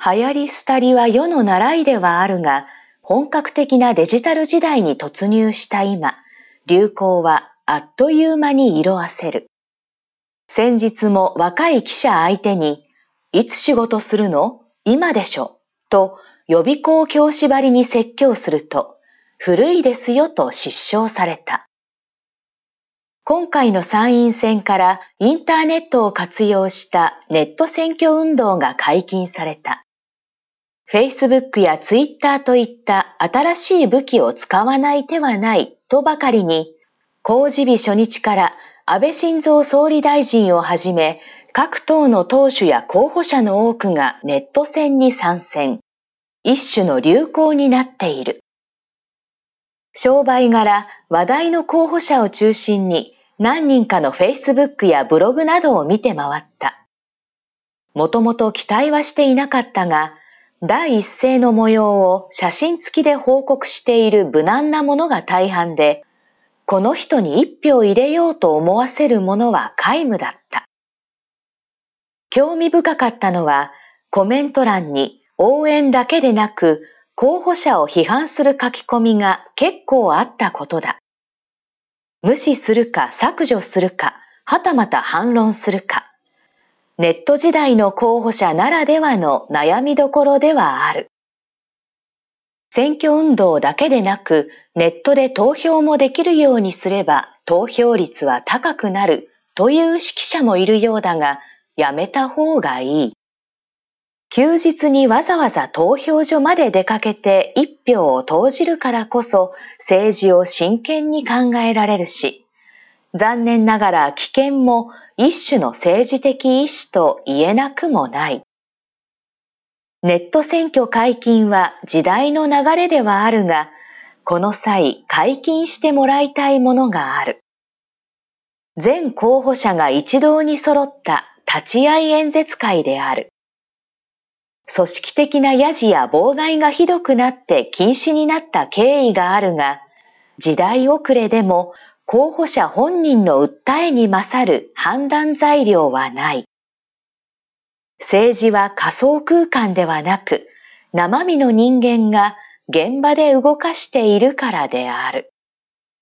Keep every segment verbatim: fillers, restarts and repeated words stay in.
流行り廃りは世の習いではあるが、本格的なデジタル時代に突入した今、流行はあっという間に色あせる。先日も若い記者相手に、いつ仕事するの？今でしょ。と予備校教師ばりに説教すると、古いですよと失笑された。今回の参院選からインターネットを活用したネット選挙運動が解禁された。Facebook や Twitter といった新しい武器を使わない手はないとばかりに、公示日初日から安倍晋三総理大臣をはじめ、各党の党首や候補者の多くがネット戦に参戦。一種の流行になっている。商売柄、話題の候補者を中心に何人かの Facebook やブログなどを見て回った。もともと期待はしていなかったが、第一声の模様を写真付きで報告している無難なものが大半で、この人に一票入れようと思わせるものは皆無だった。興味深かったのは、コメント欄に応援だけでなく、候補者を批判する書き込みが結構あったことだ。無視するか削除するか、はたまた反論するか。ネット時代の候補者ならではの悩みどころではある。選挙運動だけでなく、ネットで投票もできるようにすれば投票率は高くなるという指揮者もいるようだが、やめた方がいい。休日にわざわざ投票所まで出かけて一票を投じるからこそ政治を真剣に考えられるし、残念ながら危険も一種の政治的意思と言えなくもない。ネット選挙解禁は時代の流れではあるが、この際解禁してもらいたいものがある。全候補者が一堂に揃った立ち会い演説会である。組織的なやじや妨害がひどくなって禁止になった経緯があるが、時代遅れでも候補者本人の訴えに勝る判断材料はない。政治は仮想空間ではなく、生身の人間が現場で動かしているからである。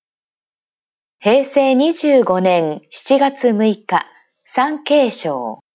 へいせいにじゅうごねんしちがつむいか、産経省。